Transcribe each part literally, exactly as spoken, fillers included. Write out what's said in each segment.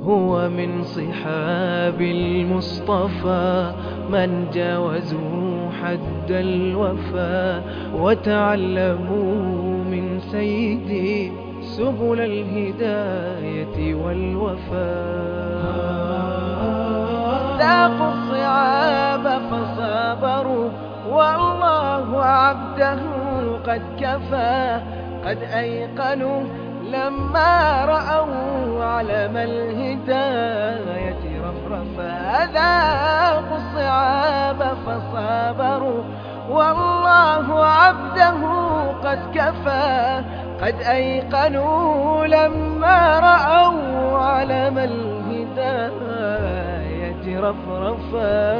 هو من صحاب المصطفى من جاوزوا حد الوفا وتعلموا من سيدي سبل الهداية والوفاء. ذاقوا الصعاب فصابروا والله عبده قد كفى. قد أيقنوا لما رأوا علم الهداية رفرفا. ذاقوا الصعاب فصابروا والله عبده قد كفى. قد أيقنوا لما رأوا علم الهداية رفرفا.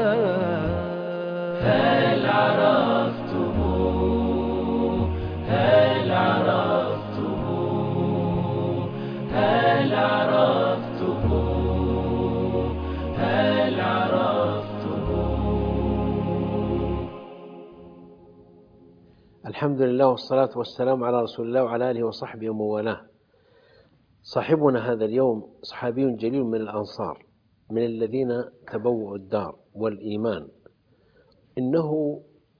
هل عرفتم هل عرفتم هل عرفتم هل عرفتم الحمد لله والصلاة والسلام على رسول الله وعلى آله وصحبه ومن والاه. صاحبنا هذا اليوم صحابي جليل من الأنصار من الذين تبوأوا الدار والإيمان. إنه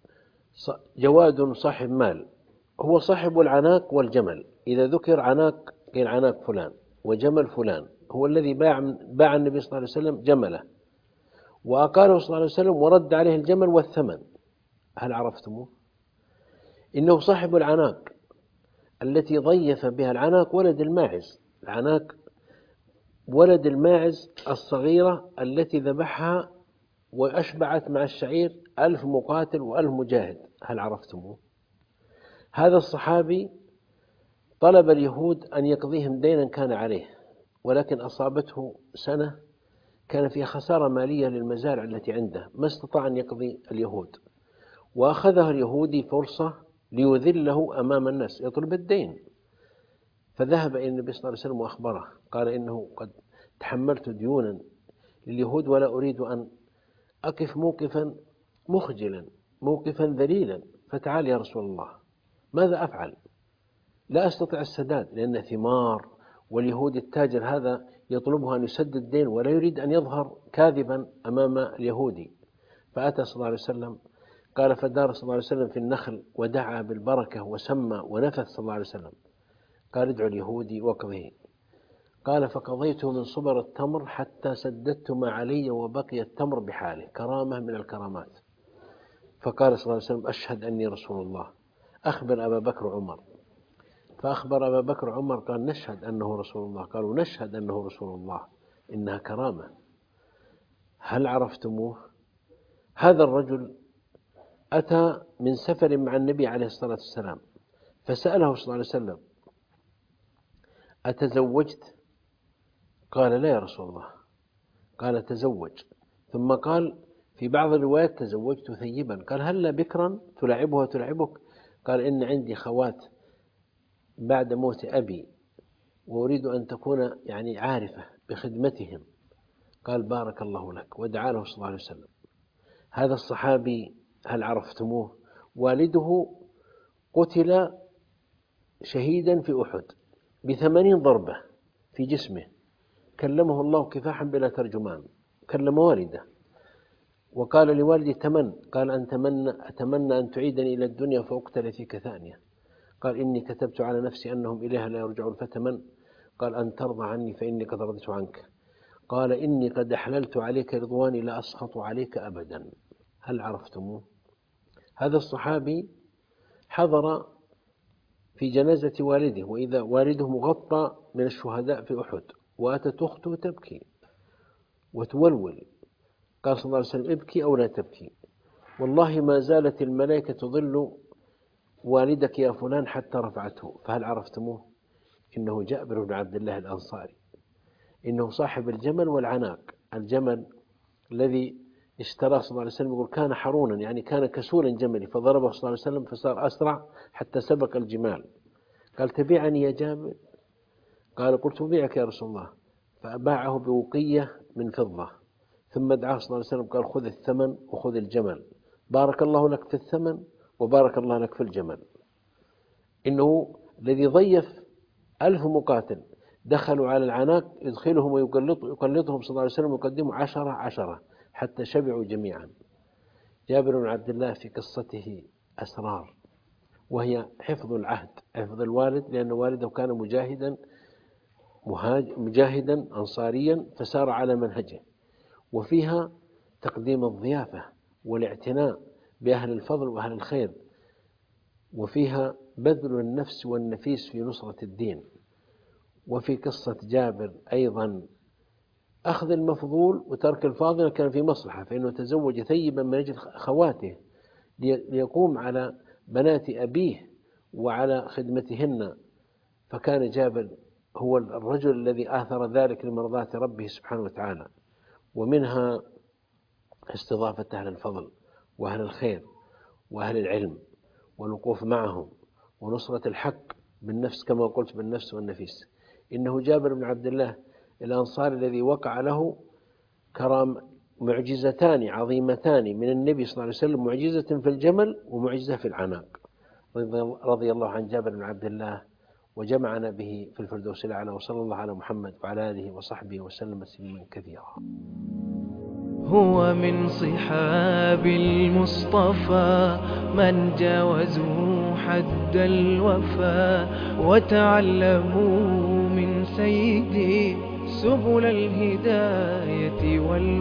جواد صاحب مال، هو صاحب العناق والجمل. إذا ذكر عناق قيل عناق فلان وجمل فلان. هو الذي باع باع النبي صلى الله عليه وسلم جمله وأقاله صلى الله عليه وسلم ورد عليه الجمل والثمن. هل عرفتموه؟ إنه صاحب العناق التي ضيف بها العناق ولد الماعز. العناق ولد الماعز الصغيرة التي ذبحها وأشبعت مع الشعير ألف مقاتل وألف مجاهد. هل عرفتموه؟ هذا الصحابي طلب اليهود أن يقضيهم دينا كان عليه، ولكن أصابته سنة كان فيها خسارة مالية للمزارع التي عنده، ما استطاع أن يقضي اليهود، وأخذها اليهودي فرصة ليذله أمام الناس يطلب الدين. فذهب إلى النبي صلى الله عليه وسلم وأخبره، قال إنه قد تحملت ديونا لليهود ولا أريد أن أقف موقفا مخجلا موقفا ذليلا، فتعال يا رسول الله ماذا أفعل؟ لا أستطيع السداد لأن ثمار، واليهود التاجر هذا يطلبه أن يسدد الدين ولا يريد أن يظهر كاذبا أمام اليهودي. فأتى صلى الله عليه وسلم قال فدار صلى الله عليه وسلم في النخل ودعا بالبركة وسمى ونفث صلى الله عليه وسلم. قال ادعو اليهودي واقضه. قال فقضيته من صبر التمر حتى سددت ما علي وبقي التمر بحاله، كرامة من الكرامات. فقال صلى الله عليه وسلم أشهد أني رسول الله، أخبر أبا بكر وعمر. فأخبر أبا بكر وعمر قال نشهد أنه رسول الله. قالوا نشهد أنه رسول الله، إنها كرامة. هل عرفتموه؟ هذا الرجل أتى من سفر مع النبي عليه الصلاة والسلام فسأله صلى الله عليه وسلم أتزوجت؟ قال لا يا رسول الله. قال تزوج. ثم قال في بعض الروايات تزوجت ثيبا. قال هل بكرا تلعبها وتلعبك؟ قال إن عندي خوات بعد موت أبي وأريد أن تكون يعني عارفة بخدمتهم. قال بارك الله لك، ودعا له صلى الله عليه وسلم. هذا الصحابي هل عرفتموه؟ والده قتل شهيدا في أحد بثمانين ضربة في جسمه، كلمه الله كفاحا بلا ترجمان، كلم والده وقال لوالدي تمن. قال أن تمنى أتمنى أن تعيدني إلى الدنيا فأقتل فيك ثانية. قال إني كتبت على نفسي أنهم إليها لا يرجعون فتمن. قال أن ترضى عني فإني قد رضيت عنك. قال إني قد أحللت عليك رضواني لا أسخط عليك أبدا. هل عرفتموه؟ هذا الصحابي حضر في جنازة والده وإذا والده مغطى من الشهداء في أحد، وأتت أخته تبكي وتولول. قال صلى الله عليه وسلم ابكي أو لا تبكي، والله ما زالت الملائكة تظل والدك يا فلان حتى رفعته. فهل عرفتموه؟ إنه جابر بن عبد الله الأنصاري، إنه صاحب الجمل والعناق. الجمل الذي اشتراه صلى الله عليه وسلم يقول كان حرونا، يعني كان كسولا جملي، فضربه صلى الله عليه وسلم فصار أسرع حتى سبق الجمال. قال تبيعني يا جابر؟ قال قلت أبيعك يا رسول الله. فأباعه بوقية من فضة، ثم دعاه صلى الله عليه وسلم قال خذ الثمن وخذ الجمل، بارك الله لك في الثمن وبارك الله لك في الجمل. إنه الذي ضيف ألف مقاتل دخلوا على العناق يدخلهم ويقلطهم يقلطهم صلى الله عليه وسلم ويقدموا عشرة عشرة حتى شبعوا جميعا. جابر بن عبد الله في قصته أسرار، وهي حفظ العهد، حفظ الوالد، لأن والده كان مجاهدا مجاهدا أنصاريا فسار على منهجه، وفيها تقديم الضيافة والاعتناء بأهل الفضل وأهل الخير، وفيها بذل النفس والنفيس في نصرة الدين. وفي قصة جابر أيضا أخذ المفضول وترك الفاضل كان في مصلحة، فإنه تزوج ثيبا من أجل خواته ليقوم على بنات أبيه وعلى خدمتهن، فكان جابر هو الرجل الذي آثر ذلك لمرضاة ربه سبحانه وتعالى. ومنها استضافة أهل الفضل وأهل الخير وأهل العلم والوقوف معهم ونصرة الحق بالنفس كما قلت بالنفس والنفيس. إنه جابر بن عبد الله الأنصاري الذي وقع له كرام معجزتان عظيمتان من النبي صلى الله عليه وسلم، معجزة في الجمل ومعجزة في العناق. رضي الله عن جابر بن عبد الله وجمعنا به في الفردوس الأعلى، وصلى الله على محمد وعلى آله وصحبه وسلم تسليما كثيرا. هو من صحاب المصطفى من جاوزوا حد الوفا وتعلموا من سيدي سبل الهداية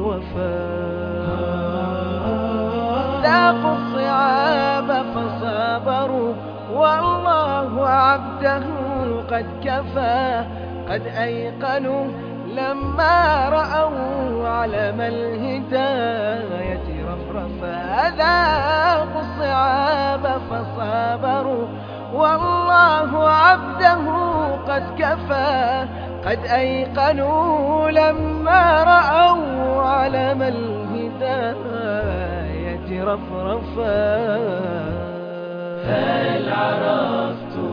والوفاء. ذاقوا الصعاب فصابروا والله عبده قد كفى، قد أيقنوا لما رأوا علم الهداية رفرفا. ذاقوا الصعاب فصابروا والله عبده قد كفى، قد أيقنوا لما رأوا علم الهداية رفرفا. هل عرفتم